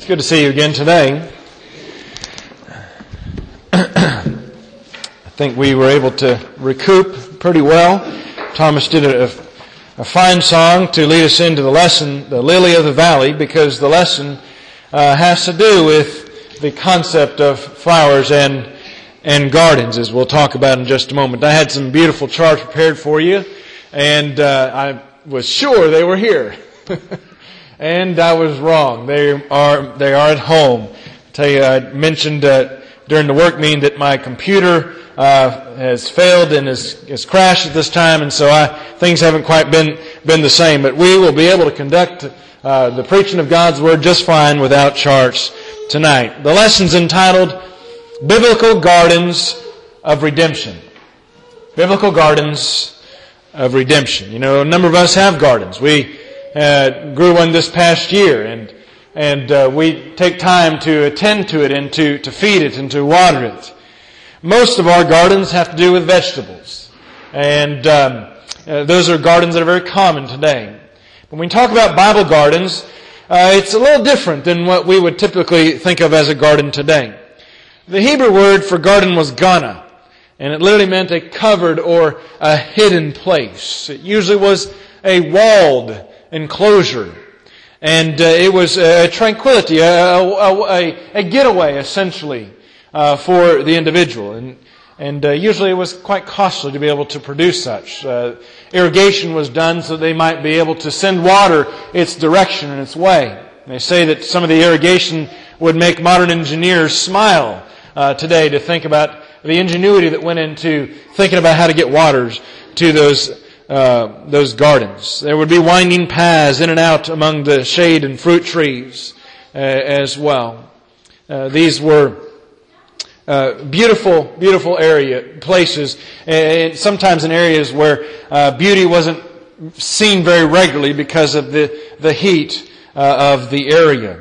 It's good to see you again today. I think we were able to recoup pretty well. Thomas did a fine song to lead us into the lesson, the Lily of the Valley, because the lesson has to do with the concept of flowers and gardens, as we'll talk about in just a moment. I had some beautiful charts prepared for you, and I was sure they were here. And I was wrong. They are at home. I tell you, I mentioned during the work meeting that my computer has failed and has crashed at this time, and so things haven't quite been the same. But we will be able to conduct the preaching of God's Word just fine without charts tonight. The lesson's entitled Biblical Gardens of Redemption. Biblical Gardens of Redemption. You know, a number of us have gardens. We grew one this past year, and we take time to attend to it and to feed it and to water it. Most of our gardens have to do with vegetables, and those are gardens that are very common today. When we talk about Bible gardens, it's a little different than what we would typically think of as a garden today. The Hebrew word for garden was gana, and it literally meant a covered or a hidden place. It usually was a walled enclosure, and it was a tranquility, a getaway essentially for the individual, and usually it was quite costly to be able to produce such. Irrigation was done so they might be able to send water its direction and its way. They say that some of the irrigation would make modern engineers smile today to think about the ingenuity that went into thinking about how to get waters to those gardens. There would be winding paths in and out among the shade and fruit trees as well. These were beautiful places, and sometimes in areas where beauty wasn't seen very regularly because of the heat of the area.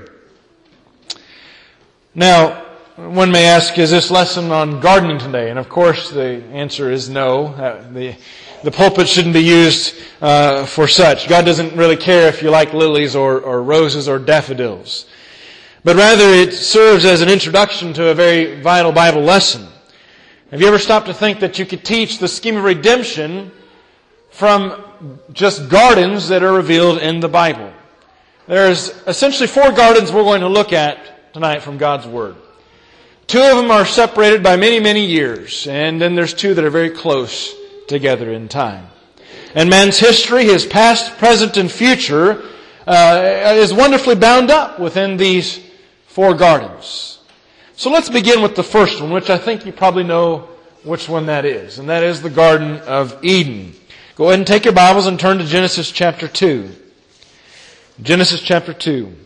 Now, one may ask, is this lesson on gardening today? And of course the answer is no. The pulpit shouldn't be used for such. God doesn't really care if you like lilies or roses or daffodils. But rather it serves as an introduction to a very vital Bible lesson. Have you ever stopped to think that you could teach the scheme of redemption from just gardens that are revealed in the Bible? There's essentially 4 gardens we're going to look at tonight from God's Word. 2 of them are separated by many, many years, and then there's 2 that are very close together in time. And man's history, his past, present, and future, is wonderfully bound up within these 4 gardens. So let's begin with the first one, which I think you probably know which one that is, and that is the Garden of Eden. Go ahead and take your Bibles and turn to Genesis chapter 2. Genesis chapter 2.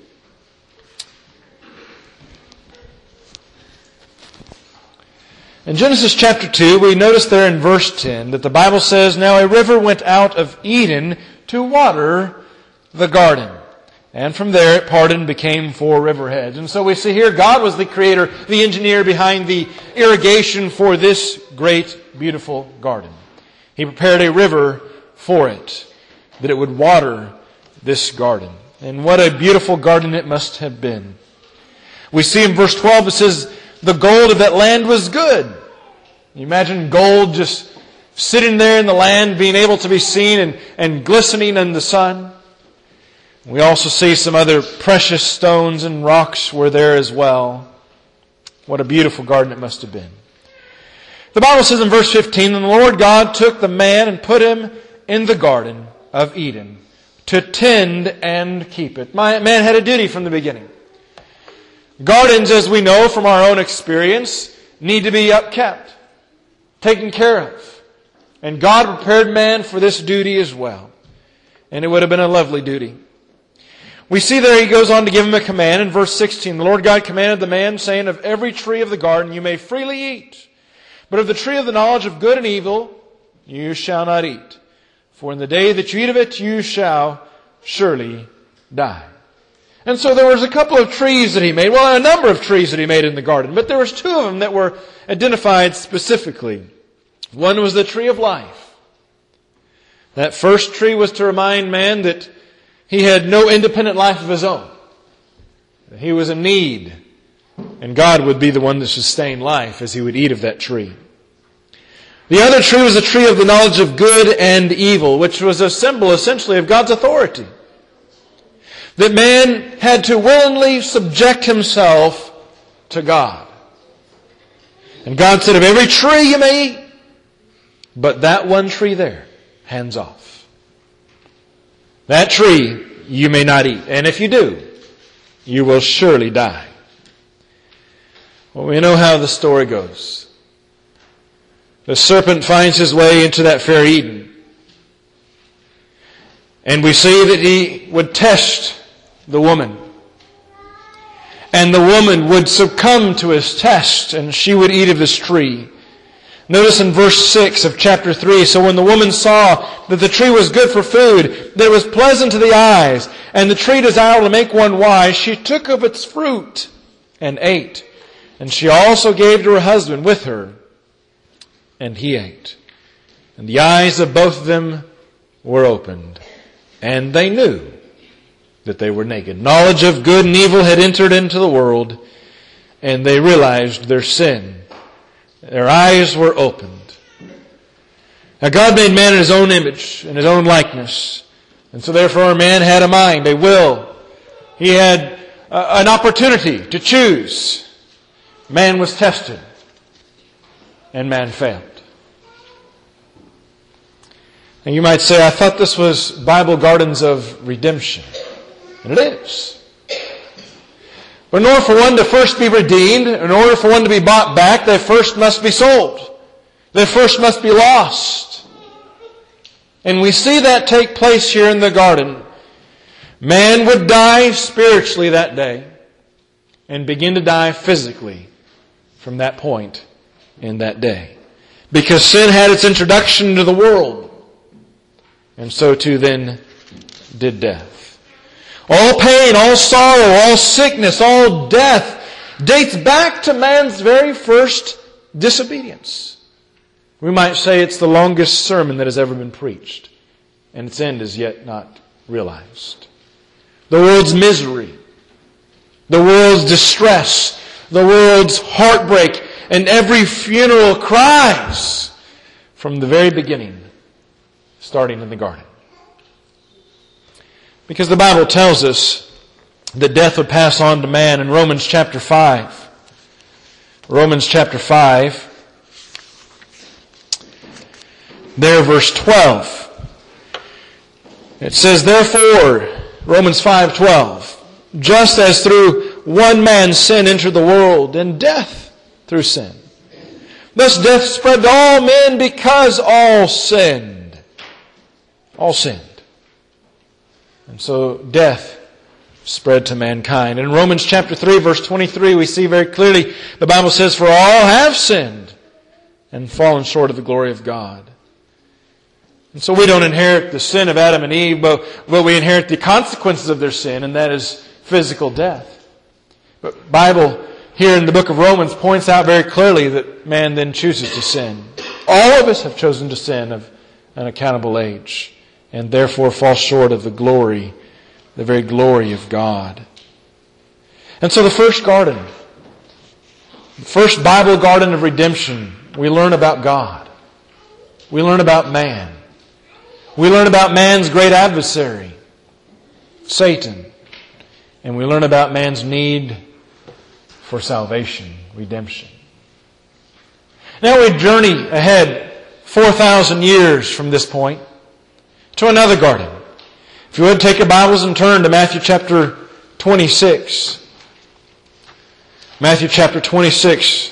In Genesis chapter 2, we notice there in verse 10 that the Bible says, "Now a river went out of Eden to water the garden. And from there it parted and became 4 riverheads." And so we see here God was the creator, the engineer behind the irrigation for this great, beautiful garden. He prepared a river for it, that it would water this garden. And what a beautiful garden it must have been. We see in verse 12 it says, "The gold of that land was good." You imagine gold just sitting there in the land, being able to be seen and glistening in the sun. We also see some other precious stones and rocks were there as well. What a beautiful garden it must have been. The Bible says in verse 15, "And the Lord God took the man and put him in the Garden of Eden to tend and keep it." Man had a duty from the beginning. Gardens, as we know from our own experience, need to be upkept, taken care of. And God prepared man for this duty as well. And it would have been a lovely duty. We see there he goes on to give him a command in verse 16. "The Lord God commanded the man, saying, Of every tree of the garden you may freely eat, but of the tree of the knowledge of good and evil you shall not eat. For in the day that you eat of it you shall surely die." And so there was a couple of trees that he made. Well, a number of trees that he made in the garden. But there was 2 of them that were identified specifically. One was the tree of life. That first tree was to remind man that he had no independent life of his own. He was in need, and God would be the one that sustained life as he would eat of that tree. The other tree was the tree of the knowledge of good and evil, which was a symbol essentially of God's authority. That man had to willingly subject himself to God. And God said, of every tree you may eat, but that one tree there, hands off. That tree you may not eat. And if you do, you will surely die. Well, we know how the story goes. The serpent finds his way into that fair Eden. And we see that he would test the woman. And the woman would succumb to his test, and she would eat of this tree. Notice in verse 6 of chapter 3, so when the woman saw that the tree was good for food, that it was pleasant to the eyes, and the tree desirable to make one wise, she took of its fruit and ate. And she also gave to her husband with her, and he ate. And the eyes of both of them were opened, and they knew that they were naked. Knowledge of good and evil had entered into the world, and they realized their sin. Their eyes were opened. Now God made man in His own image, in His own likeness. And so therefore man had a mind, a will. He had an opportunity to choose. Man was tested, and man failed. And you might say, I thought this was Bible Gardens of Redemption. And it is. But in order for one to first be redeemed, in order for one to be bought back, they first must be sold. They first must be lost. And we see that take place here in the garden. Man would die spiritually that day and begin to die physically from that point in that day. Because sin had its introduction into the world. And so too then did death. All pain, all sorrow, all sickness, all death dates back to man's very first disobedience. We might say it's the longest sermon that has ever been preached, and its end is yet not realized. The world's misery, the world's distress, the world's heartbreak, and every funeral cries from the very beginning, starting in the garden. Because the Bible tells us that death would pass on to man in Romans chapter 5. Romans chapter 5, there verse 12. It says, therefore, Romans 5:12, just as through one man sin entered the world, and death through sin. Thus death spread to all men because all sinned. All sinned. And so death spread to mankind. In Romans chapter 3 verse 23 we see very clearly the Bible says, for all have sinned and fallen short of the glory of God. And so we don't inherit the sin of Adam and Eve, but we inherit the consequences of their sin, and that is physical death. But the Bible here in the book of Romans points out very clearly that man then chooses to sin. All of us have chosen to sin of an accountable age, and therefore fall short of the glory, the very glory of God. And so the first garden, the first Bible garden of redemption, we learn about God. We learn about man. We learn about man's great adversary, Satan. And we learn about man's need for salvation, redemption. Now we journey ahead 4,000 years from this point to another garden. If you would take your Bibles and turn to Matthew chapter 26. Matthew chapter 26.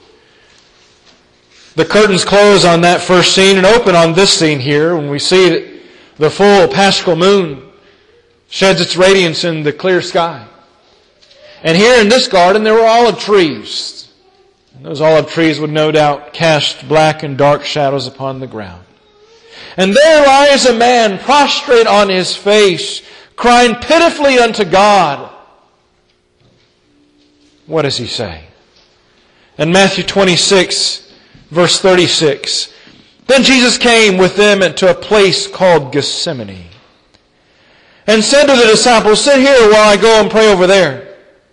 The curtains close on that first scene and open on this scene here when we see that the full paschal moon sheds its radiance in the clear sky. And here in this garden there were olive trees. And those olive trees would no doubt cast black and dark shadows upon the ground. And there lies a man prostrate on his face, crying pitifully unto God. What does he say? In Matthew 26, verse 36, then Jesus came with them to a place called Gethsemane, and said to the disciples, sit here while I go and pray over there.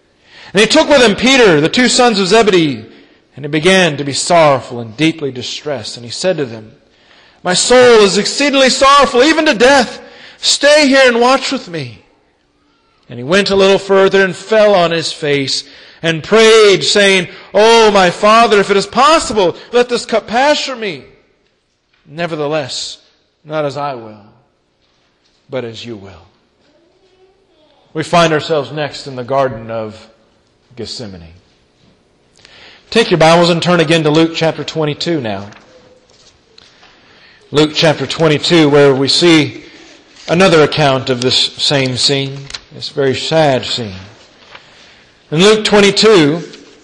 And he took with him Peter, the two sons of Zebedee, and he began to be sorrowful and deeply distressed. And he said to them, My soul is exceedingly sorrowful, even to death. Stay here and watch with me. And he went a little further and fell on his face and prayed, saying, Oh, my Father, if it is possible, let this cup pass from me. Nevertheless, not as I will, but as you will. We find ourselves next in the Garden of Gethsemane. Take your Bibles and turn again to Luke chapter 22 now. Luke chapter 22, where we see another account of this same scene, this very sad scene. In Luke 22,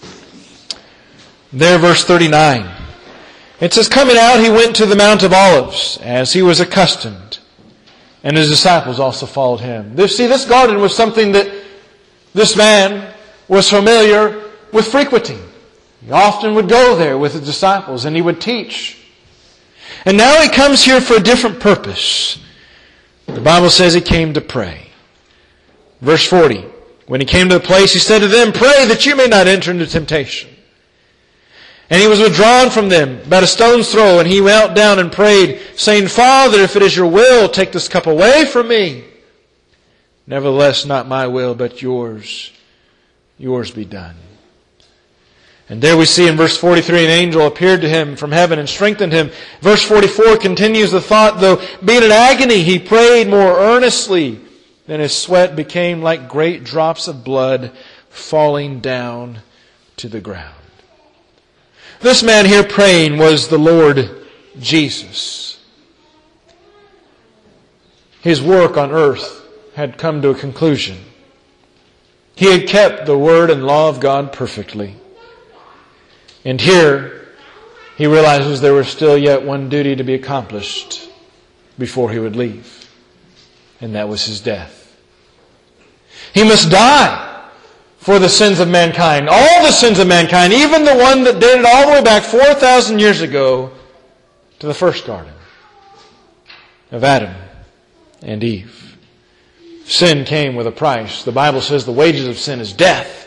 there verse 39, it says, Coming out, he went to the Mount of Olives, as he was accustomed, and his disciples also followed him. This garden was something that this man was familiar with frequenting. He often would go there with his disciples, and he would teach. And now he comes here for a different purpose. The Bible says he came to pray. Verse 40, when he came to the place, he said to them, Pray that you may not enter into temptation. And he was withdrawn from them about a stone's throw, and he knelt down and prayed, saying, Father, if it is your will, take this cup away from me. Nevertheless, not my will, but yours be done. And there we see in verse 43, an angel appeared to him from heaven and strengthened him. Verse 44 continues the thought, though being in agony, he prayed more earnestly, then his sweat became like great drops of blood falling down to the ground. This man here praying was the Lord Jesus. His work on earth had come to a conclusion. He had kept the Word and law of God perfectly. And here, he realizes there was still yet one duty to be accomplished before he would leave. And that was his death. He must die for the sins of mankind. All the sins of mankind, even the one that dated all the way back 4,000 years ago to the first garden of Adam and Eve. Sin came with a price. The Bible says the wages of sin is death.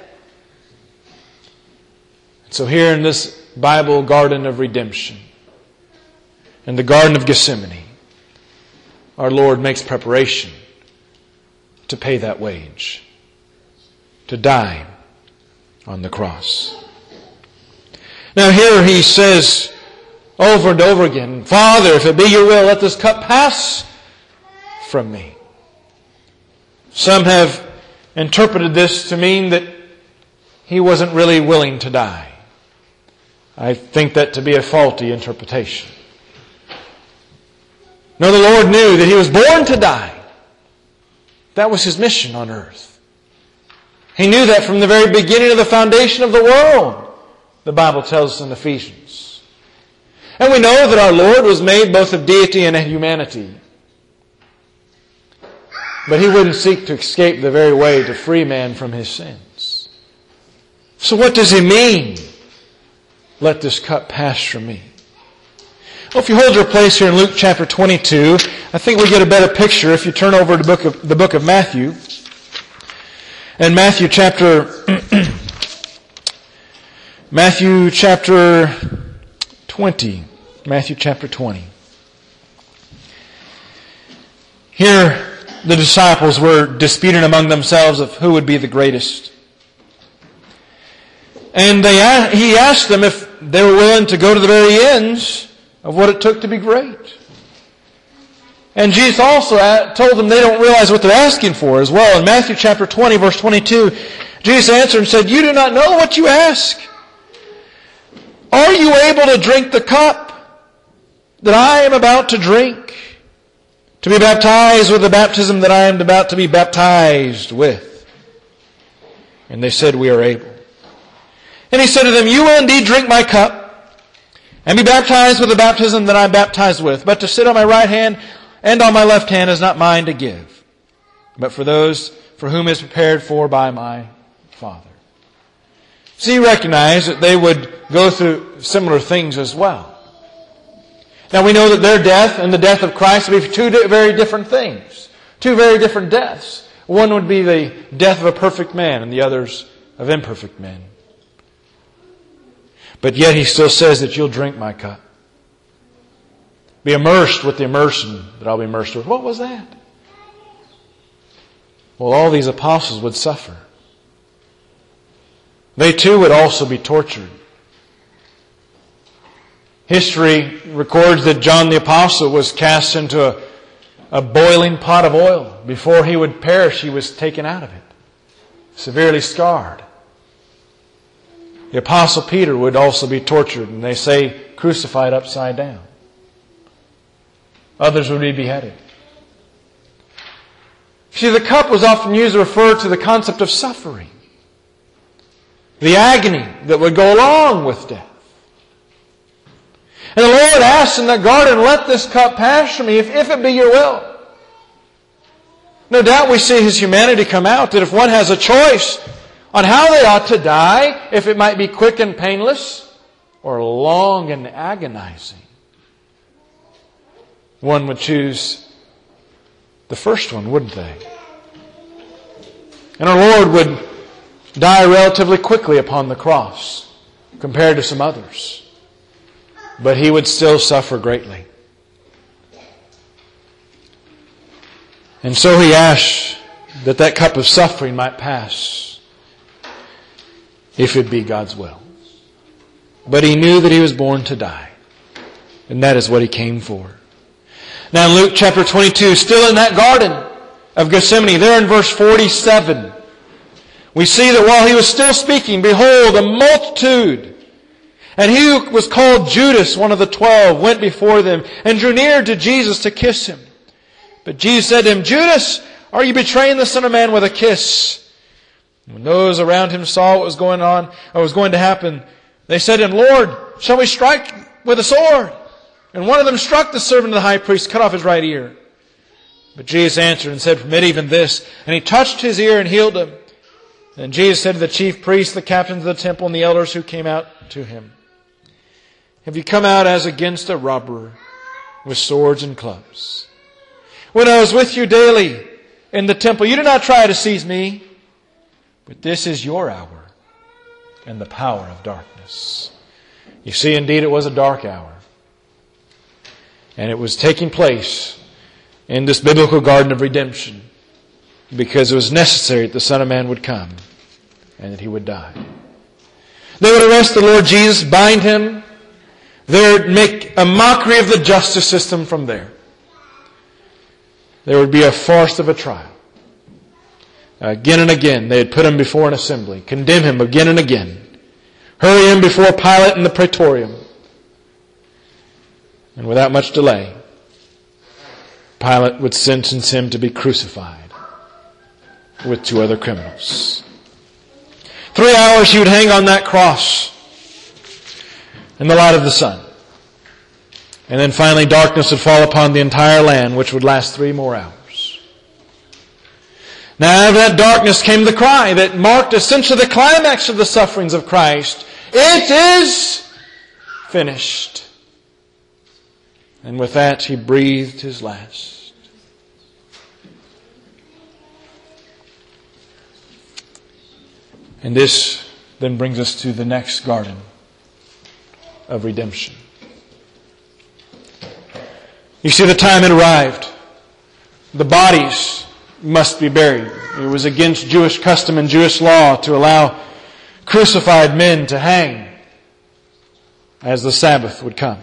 So here in this Bible garden of redemption, in the Garden of Gethsemane, our Lord makes preparation to pay that wage, to die on the cross. Now here he says over and over again, Father, if it be your will, let this cup pass from me. Some have interpreted this to mean that he wasn't really willing to die. I think that to be a faulty interpretation. No, the Lord knew that he was born to die. That was his mission on earth. He knew that from the very beginning of the foundation of the world, the Bible tells us in Ephesians. And we know that our Lord was made both of deity and humanity. But he wouldn't seek to escape the very way to free man from his sins. So what does he mean? Let this cup pass from me. Well, if you hold your place here in Luke chapter 22, I think we get a better picture if you turn over to the book of Matthew. And Matthew chapter 20. Matthew chapter 20. Here, the disciples were disputing among themselves of who would be the greatest. And he asked them if they were willing to go to the very ends of what it took to be great. And Jesus also told them they don't realize what they're asking for as well. In Matthew chapter 20, verse 22, Jesus answered and said, You do not know what you ask. Are you able to drink the cup that I am about to drink? To be baptized with the baptism that I am about to be baptized with? And they said, We are able. And he said to them, You will indeed drink my cup and be baptized with the baptism that I am baptized with. But to sit on my right hand and on my left hand is not mine to give, but for those for whom it is prepared for by my Father. So he recognized that they would go through similar things as well. Now we know that their death and the death of Christ would be two very different things. Two very different deaths. One would be the death of a perfect man and the other's of imperfect men. But yet He still says that you'll drink my cup. Be immersed with the immersion that I'll be immersed with. What was that? Well, all these apostles would suffer. They too would also be tortured. History records that John the Apostle was cast into a boiling pot of oil. Before he would perish, he was taken out of it, severely scarred. The Apostle Peter would also be tortured, and they say crucified upside down. Others would be beheaded. See, the cup was often used to refer to the concept of suffering, the agony that would go along with death. And the Lord asked in the garden, let this cup pass from me, if it be your will. No doubt we see His humanity come out, that if one has a choice on how they ought to die, if it might be quick and painless, or long and agonizing, one would choose the first one, wouldn't they? And our Lord would die relatively quickly upon the cross, compared to some others. But He would still suffer greatly. And so He asked that cup of suffering might pass, if it be God's will. But He knew that He was born to die. And that is what He came for. Now in Luke chapter 22, still in that garden of Gethsemane, there in verse 47, we see that while He was still speaking, behold, a multitude, and he who was called Judas, one of the 12, went before them and drew near to Jesus to kiss Him. But Jesus said to him, Judas, are you betraying the Son of Man with a kiss? When those around Him saw what was going on, or was going to happen, they said to Him, Lord, shall we strike with a sword? And one of them struck the servant of the high priest, cut off his right ear. But Jesus answered and said, permit even this. And He touched his ear and healed him. Then Jesus said to the chief priests, the captains of the temple, and the elders who came out to Him, have you come out as against a robber with swords and clubs? When I was with you daily in the temple, you did not try to seize me. But this is your hour and the power of darkness. You see, indeed, it was a dark hour. And it was taking place in this biblical garden of redemption because it was necessary that the Son of Man would come and that He would die. They would arrest the Lord Jesus, bind Him. They would make a mockery of the justice system from there. There would be a farce of a trial. Again and again, they would put Him before an assembly, condemn Him again and again, hurry Him before Pilate in the praetorium. And without much delay, Pilate would sentence Him to be crucified with 2 other criminals. 3 hours He would hang on that cross in the light of the sun. And then finally darkness would fall upon the entire land, which would last 3 more hours. Now out of that darkness came the cry that marked essentially the climax of the sufferings of Christ. It is finished. And with that He breathed His last. And this then brings us to the next garden of redemption. You see, the time had arrived. The bodies must be buried. It was against Jewish custom and Jewish law to allow crucified men to hang as the Sabbath would come.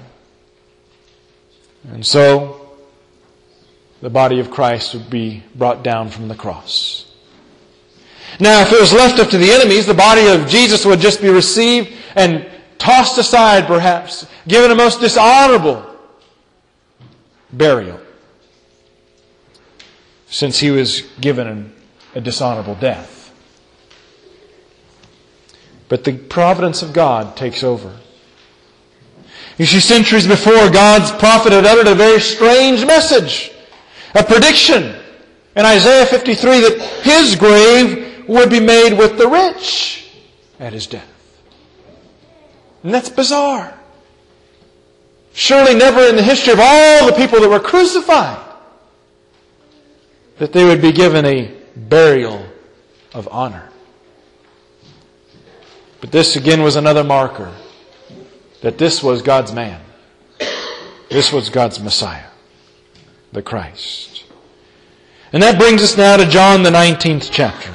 And so the body of Christ would be brought down from the cross. Now, if it was left up to the enemies, the body of Jesus would just be received and tossed aside, perhaps, given a most dishonorable burial, since He was given a dishonorable death. But the providence of God takes over. You see, centuries before, God's prophet had uttered a very strange message, a prediction in Isaiah 53 that His grave would be made with the rich at His death. And that's bizarre. Surely never in the history of all the people that were crucified that they would be given a burial of honor. But this again was another marker that this was God's man. This was God's Messiah, the Christ. And that brings us now to John the 19th chapter.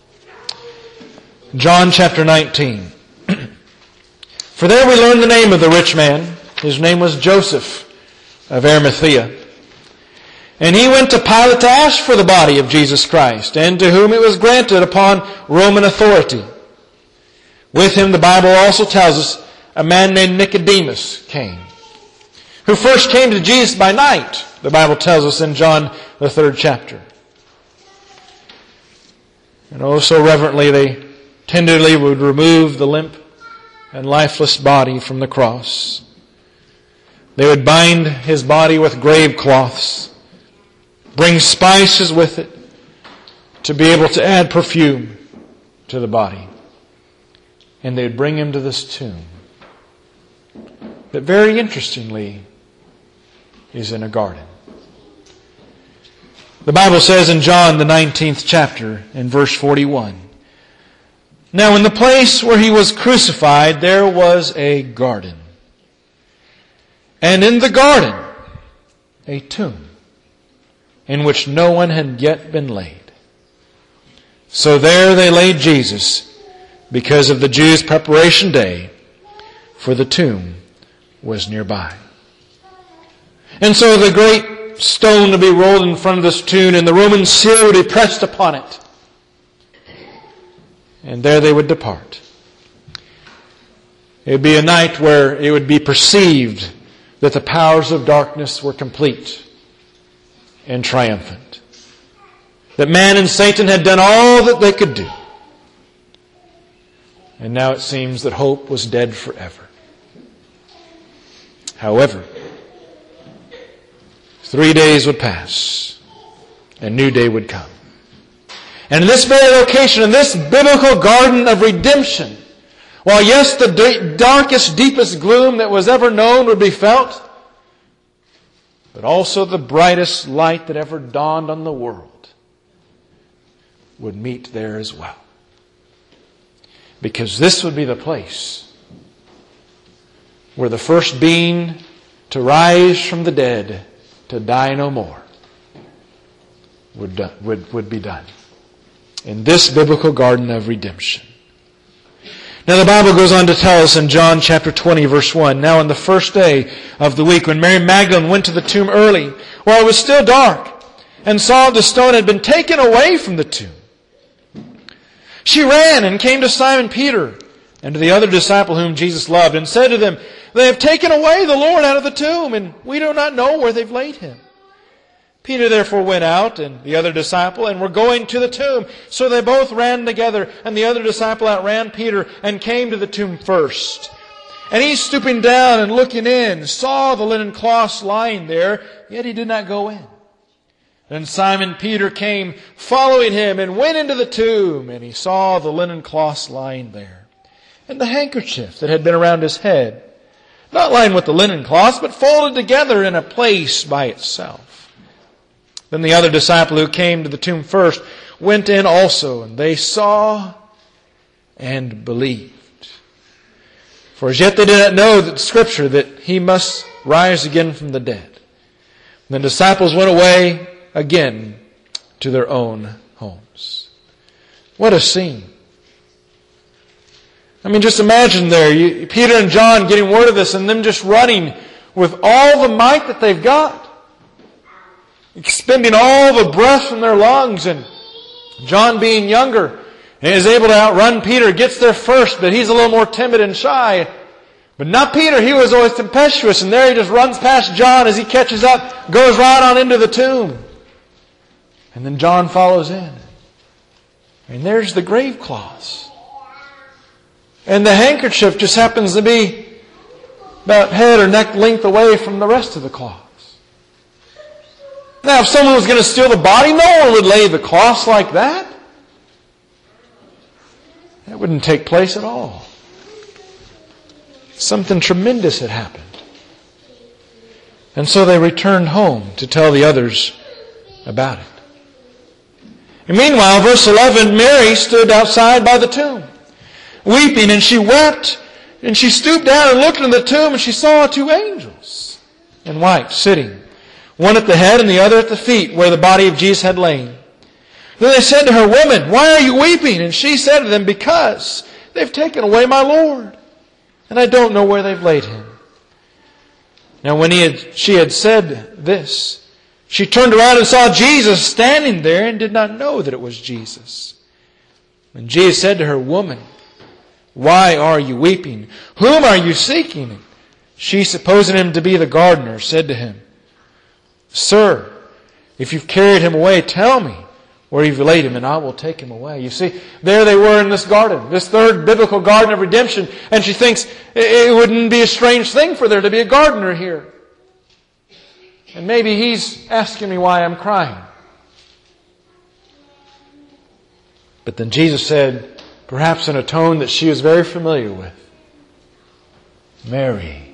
John chapter 19. For there we learn the name of the rich man. His name was Joseph of Arimathea. And he went to Pilate to ask for the body of Jesus Christ, and to whom it was granted upon Roman authority. With him, the Bible also tells us, a man named Nicodemus came, who first came to Jesus by night, the Bible tells us in John the 3rd chapter. And oh, so reverently they tenderly would remove the limp and lifeless body from the cross. They would bind his body with grave cloths, bring spices with it to be able to add perfume to the body. And they'd bring him to this tomb that, very interestingly, is in a garden. The Bible says in John the 19th chapter, in verse 41, Now in the place where he was crucified there was a garden, and in the garden a tomb, in which no one had yet been laid. So there they laid Jesus, because of the Jews' preparation day, for the tomb was nearby. And so the great stone to be rolled in front of this tomb, and the Roman seal would be pressed upon it. And there they would depart. It would be a night where it would be perceived that the powers of darkness were complete and triumphant. That man and Satan had done all that they could do. And now it seems that hope was dead forever. However, 3 days would pass, and a new day would come. And in this very location, in this biblical garden of redemption, while yes, the darkest, deepest gloom that was ever known would be felt, but also the brightest light that ever dawned on the world would meet there as well. Because this would be the place where the first being to rise from the dead, to die no more, would be done. In this biblical garden of redemption. Now the Bible goes on to tell us in John chapter 20 verse 1, Now on the first day of the week, when Mary Magdalene went to the tomb early, while it was still dark, and saw the stone had been taken away from the tomb, she ran and came to Simon Peter and to the other disciple whom Jesus loved, and said to them, They have taken away the Lord out of the tomb, and we do not know where they've laid him. Peter therefore went out, and the other disciple, and were going to the tomb. So they both ran together, and the other disciple outran Peter, and came to the tomb first. And he, stooping down and looking in, saw the linen cloths lying there, yet he did not go in. Then Simon Peter came, following him, and went into the tomb, and he saw the linen cloths lying there, and the handkerchief that had been around his head, not lying with the linen cloths, but folded together in a place by itself. Then the other disciple who came to the tomb first went in also, and they saw and believed. For as yet they did not know that Scripture, that he must rise again from the dead. And the disciples went away again to their own homes. What a scene. I mean, just imagine there, Peter and John getting word of this, and them just running with all the might that they've got, expending all the breath from their lungs, and John being younger and is able to outrun Peter, gets there first, but he's a little more timid and shy. But not Peter, he was always tempestuous, and there he just runs past John as he catches up, goes right on into the tomb. And then John follows in. And there's the grave cloths. And the handkerchief just happens to be about head or neck length away from the rest of the cloths. Now, if someone was going to steal the body, no one would lay the cloths like that. That wouldn't take place at all. Something tremendous had happened. And so they returned home to tell the others about it. And meanwhile, verse 11, Mary stood outside by the tomb. weeping, and she wept, and she stooped down and looked into the tomb, and she saw 2 angels in white sitting, one at the head and the other at the feet, where the body of Jesus had lain. Then they said to her, Woman, why are you weeping? And she said to them, Because they've taken away my Lord, and I don't know where they've laid him. Now when she had said this, she turned around and saw Jesus standing there and did not know that it was Jesus. And Jesus said to her, Woman, why are you weeping? Whom are you seeking? She, supposing him to be the gardener, said to him, Sir, if you've carried him away, tell me where you've laid him, and I will take him away. You see, there they were in this garden, this third biblical garden of redemption, and she thinks it wouldn't be a strange thing for there to be a gardener here. And maybe he's asking me why I'm crying. But then Jesus said, perhaps in a tone that she was very familiar with, Mary.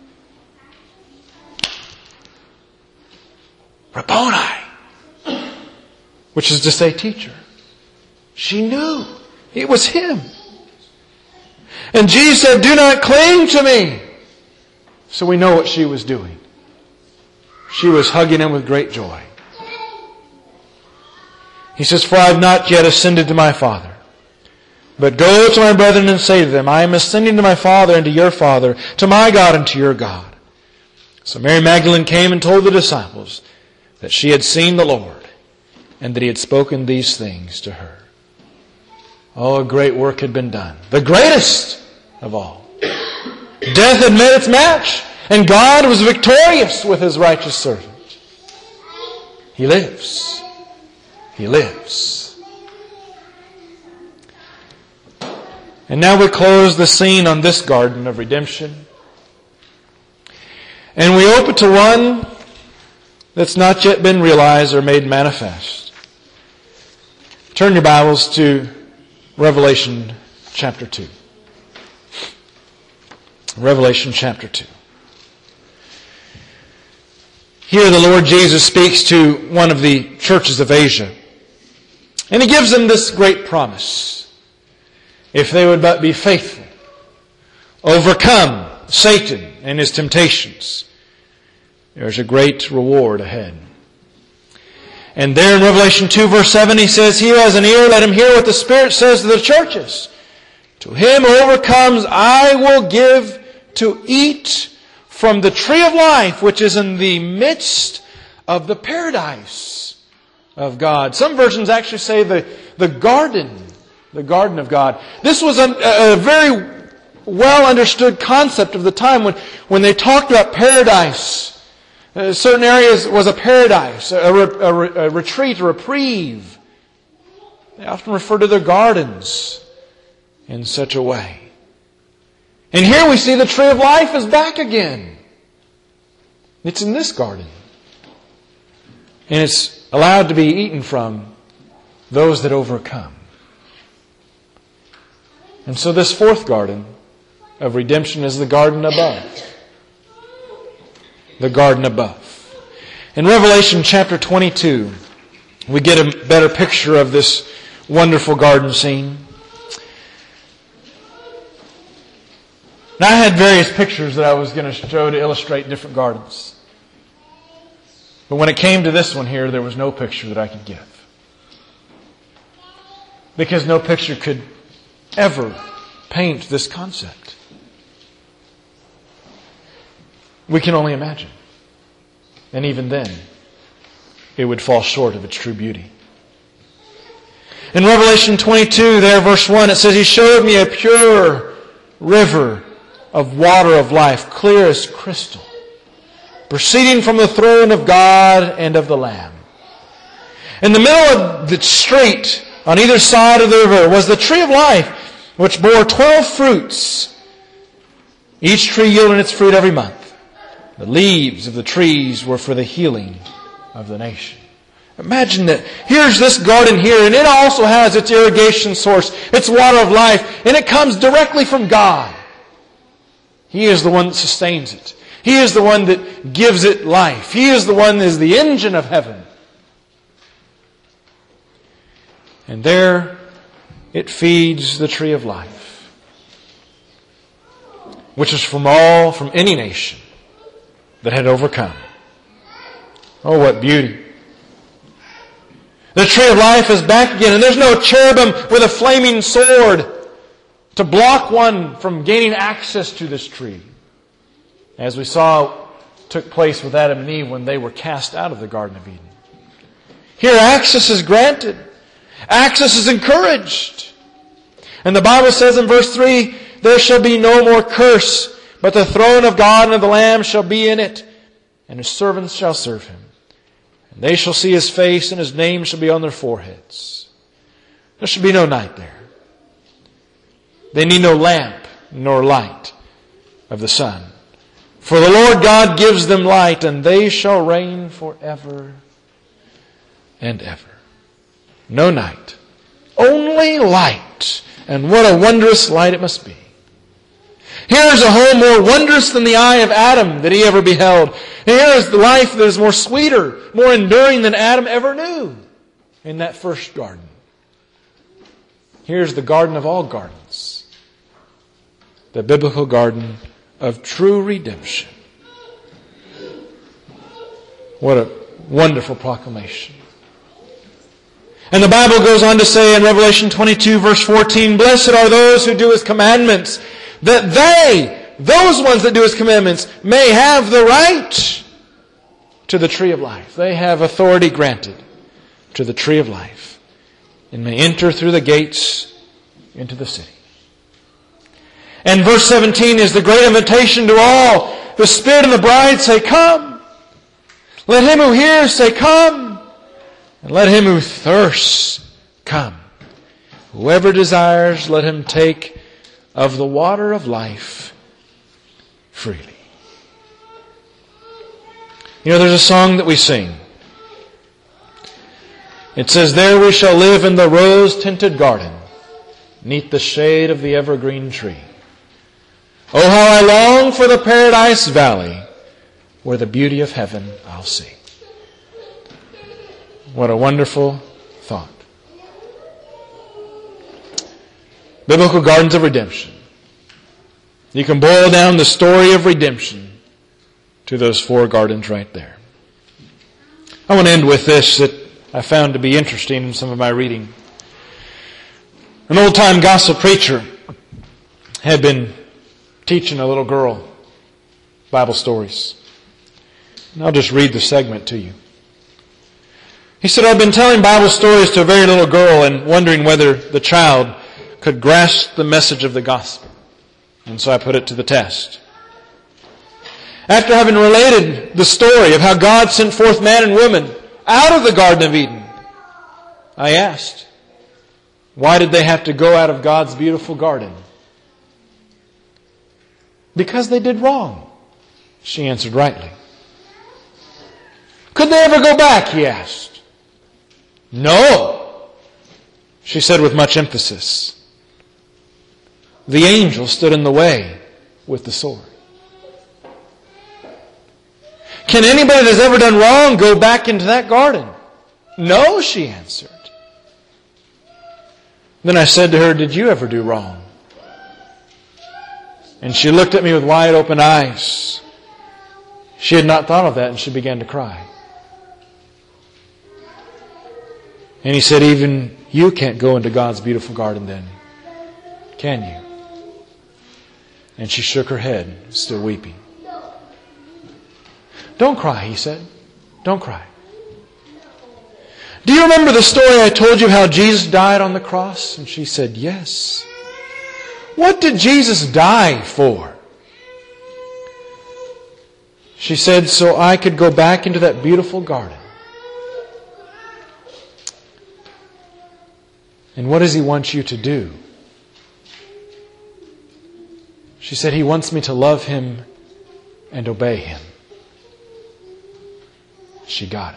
Rabboni, which is to say teacher. She knew it was him. And Jesus said, Do not cling to me. So we know what she was doing. She was hugging him with great joy. He says, For I have not yet ascended to my Father. But go to my brethren and say to them, I am ascending to my Father and to your Father, to my God and to your God. So Mary Magdalene came and told the disciples that she had seen the Lord and that He had spoken these things to her. Oh, a great work had been done. The greatest of all. Death had met its match, and God was victorious with His righteous servant. He lives. He lives. And now we close the scene on this garden of redemption. And we open to one that's not yet been realized or made manifest. Turn your Bibles to Revelation chapter 2. Revelation chapter 2. Here the Lord Jesus speaks to one of the churches of Asia. And He gives them this great promise. If they would but be faithful, overcome Satan and his temptations, there's a great reward ahead. And there in Revelation 2 verse 7 He says, He who has an ear, let him hear what the Spirit says to the churches. To him who overcomes, I will give to eat from the tree of life, which is in the midst of the paradise of God. Some versions actually say the garden of God. This was a very well understood concept of the time when they talked about paradise. Certain areas was a paradise, a retreat, a reprieve. They often refer to their gardens in such a way. And here we see the tree of life is back again. It's in this garden. And it's allowed to be eaten from those that overcome. And so this fourth garden of redemption is the garden above. The garden above. In Revelation chapter 22, we get a better picture of this wonderful garden scene. Now I had various pictures that I was going to show to illustrate different gardens. But when it came to this one here, there was no picture that I could give. Because no picture could ever paint this concept. We can only imagine. And even then, it would fall short of its true beauty. In Revelation 22, there, verse 1, it says, He showed me a pure river of water of life, clear as crystal, proceeding from the throne of God and of the Lamb. In the middle of the street, on either side of the river, was the tree of life, which bore 12 fruits, each tree yielding its fruit every month. The leaves of the trees were for the healing of the nation. Imagine that. Here's this garden here, and it also has its irrigation source, its water of life, and it comes directly from God. He is the one that sustains it. He is the one that gives it life. He is the one that is the engine of heaven. And there it feeds the tree of life. which is from any nation that had overcome. Oh, what beauty. The tree of life is back again, and there's no cherubim with a flaming sword to block one from gaining access to this tree. As we saw took place with Adam and Eve when they were cast out of the Garden of Eden. Here access is granted. Access is encouraged. And the Bible says in verse 3, there shall be no more curse, but the throne of God and of the Lamb shall be in it, and His servants shall serve Him. And they shall see His face, and His name shall be on their foreheads. There shall be no night there. They need no lamp nor light of the sun. For the Lord God gives them light, and they shall reign forever and ever. No night. Only light. And what a wondrous light it must be. Here is a home more wondrous than the eye of Adam that he ever beheld. Here is the life that is more sweeter, more enduring than Adam ever knew in that first garden. Here's the garden of all gardens. The biblical garden of true redemption. What a wonderful proclamation. And the Bible goes on to say in Revelation 22 verse 14, blessed are those who do His commandments, that those ones that do His commandments, may have the right to the tree of life. They have authority granted to the tree of life and may enter through the gates into the city. And verse 17 is the great invitation to all. The Spirit and the bride say, come. Let him who hears say, come. And let him who thirsts come. Whoever desires, let him take of the water of life freely. You know, there's a song that we sing. It says, there we shall live in the rose-tinted garden, 'neath the shade of the evergreen tree. Oh, how I long for the paradise valley, where the beauty of heaven I'll see. What a wonderful thought. Biblical gardens of redemption. You can boil down the story of redemption to those 4 gardens right there. I want to end with this that I found to be interesting in some of my reading. An old-time gospel preacher had been teaching a little girl Bible stories. And I'll just read the segment to you. He said, I've been telling Bible stories to a very little girl and wondering whether the child could grasp the message of the gospel. And so I put it to the test. After having related the story of how God sent forth man and woman out of the Garden of Eden, I asked, why did they have to go out of God's beautiful garden? Because they did wrong, she answered rightly. Could they ever go back, he asked. No, she said with much emphasis. The angel stood in the way with the sword. Can anybody that's ever done wrong go back into that garden? No, she answered. Then I said to her, did you ever do wrong? And she looked at me with wide open eyes. She had not thought of that, and she began to cry. And he said, even you can't go into God's beautiful garden then, can you? And she shook her head, still weeping. Don't cry, he said. Don't cry. Do you remember the story I told you how Jesus died on the cross? And she said, yes. What did Jesus die for? She said, so I could go back into that beautiful garden. And what does He want you to do? She said, He wants me to love Him and obey Him. She got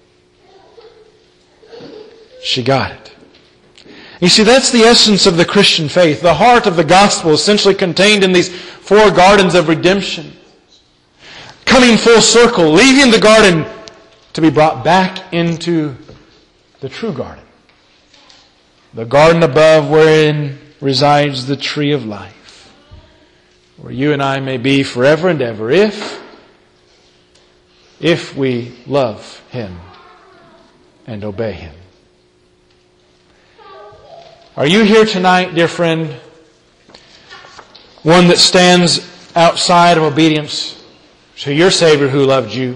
it. She got it. You see, that's the essence of the Christian faith. The heart of the gospel essentially contained in these 4 gardens of redemption. Coming full circle, leaving the garden to be brought back into the true garden. The garden above wherein resides the tree of life. where you and I may be forever and ever if we love Him and obey Him. Are you here tonight, dear friend, one that stands outside of obedience to your Savior who loved you?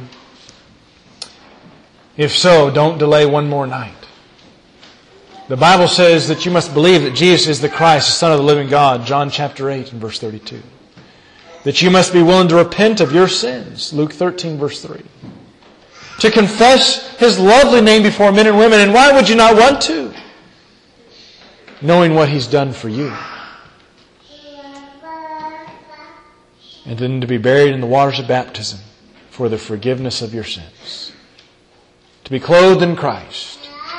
If so, don't delay one more night. The Bible says that you must believe that Jesus is the Christ, the Son of the living God, John chapter 8 and verse 32. That you must be willing to repent of your sins, Luke 13 verse 3. To confess His lovely name before men and women, and why would you not want to? Knowing what He's done for you. And then to be buried in the waters of baptism for the forgiveness of your sins. To be clothed in Christ.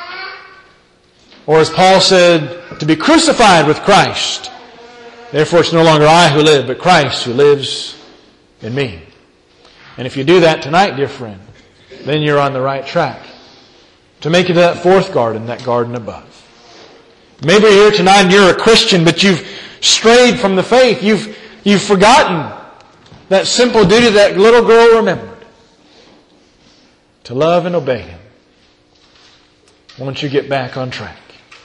Or as Paul said, to be crucified with Christ. Therefore it's no longer I who live, but Christ who lives in me. And if you do that tonight, dear friend, then you're on the right track to make it to that fourth garden, that garden above. Maybe you're here tonight and you're a Christian, but you've strayed from the faith. You've forgotten that simple duty that little girl remembered. To love and obey Him. Once you get back on track.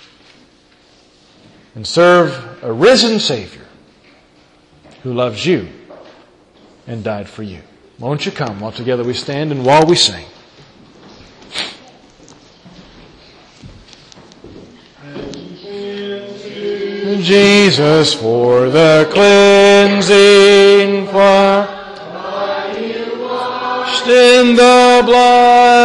And serve a risen Savior who loves you and died for you. Won't you come while together we stand and while we sing? Jesus for the cleansing flood, washed in the blood